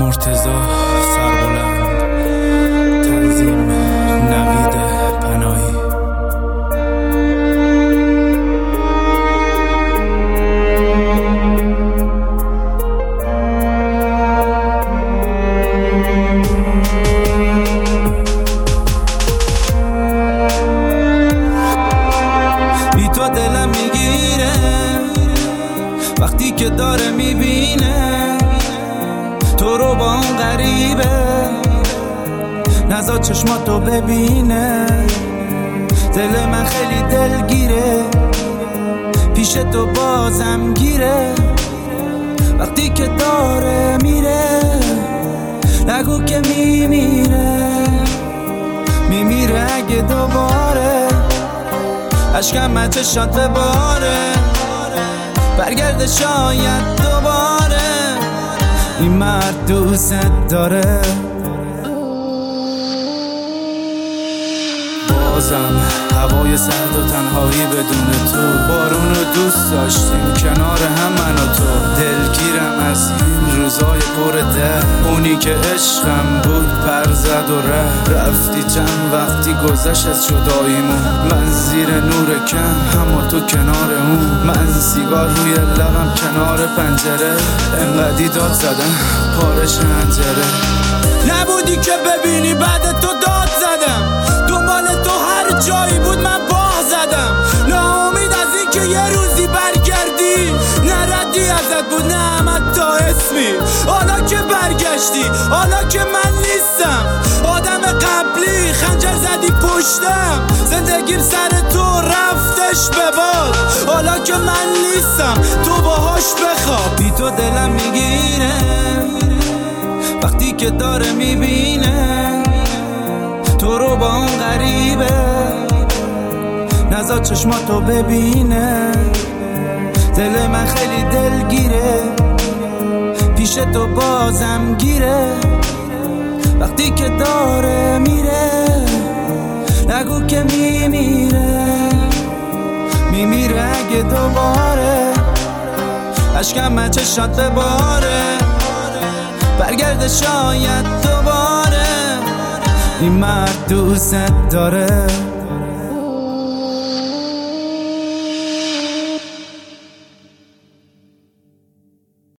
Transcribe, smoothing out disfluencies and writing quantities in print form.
مرتضی سربلند، تنظیم نوید پناهی. بی تو دلم میگیره وقتی که داره میبینه تو رو با اون غریبه، نزا چشماتو ببینه. دل من خیلی دلگیره، پیش تو بازم گیره. وقتی که داره میره نگو که میمیره اگه دوباره عشقم من چشات بباره، برگرده شاید دوباره. این مرد دوست داره. بازم هوای سرد و تنهایی بدون تو، بارون رو دوست داشتیم کنار هم من و تو. دلگیرم از این روزای پر ده، اونی که عشقم بود پر زد و رفتی چند وقتی گذشت از جداییمون. من زیر نور کم اما تو کنار اون، من سیگار روی لبم کنار پنجره. انقدی داد زدم پارش پنجره، نبودی که ببینی بعد تو داد زدم. دنبال تو هر جایی بود من باه زدم، ناامید از این که یه روزی برگردی. نردی ازت بود نعمت تا اسمی، حالا که برگشتی حالا که من نیستم. آدم قبلی خنجر زدی پشتم، زندگیم سر تو رفتش به باد. حالا که من نیستم تو باهاش بخواب. بی تو دلم میگیره وقتی که داره میبینه تو رو با اون غریبه، نزا چشماتو ببینه. دل من خیلی دلگیره، پیش تو بازم گیره. وقتی که داره میره نگو که میمیره اگه دوباره عشقم من چشات بباره، برگرده شاید دوباره. این مرد دوست داره.